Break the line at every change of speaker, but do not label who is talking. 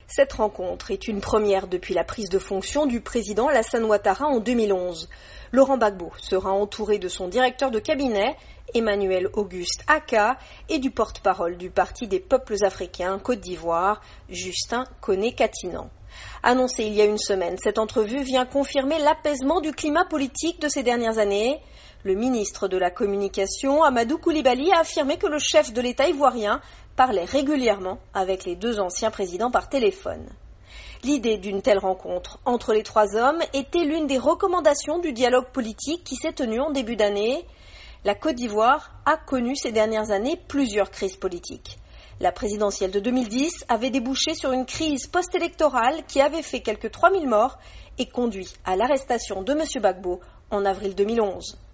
Cette rencontre est une première depuis la prise de fonction du président Alassane Ouattara en 2011. Laurent Gbagbo sera entouré de son directeur de cabinet, Emmanuel Auguste Aka, et du porte-parole du Parti des peuples africains Côte d'Ivoire, Justin Koné-Katinan. Annoncée il y a une semaine, cette entrevue vient confirmer l'apaisement du climat politique de ces dernières années. Le ministre de la Communication, Amadou Coulibaly, a affirmé que le chef de l'État ivoirien parlait régulièrement avec les deux anciens présidents par téléphone. L'idée d'une telle rencontre entre les trois hommes était l'une des recommandations du dialogue politique qui s'est tenu en début d'année. La Côte d'Ivoire a connu ces dernières années plusieurs crises politiques. La présidentielle de 2010 avait débouché sur une crise post-électorale qui avait fait quelques 3000 morts et conduit à l'arrestation de M. Gbagbo en avril 2011.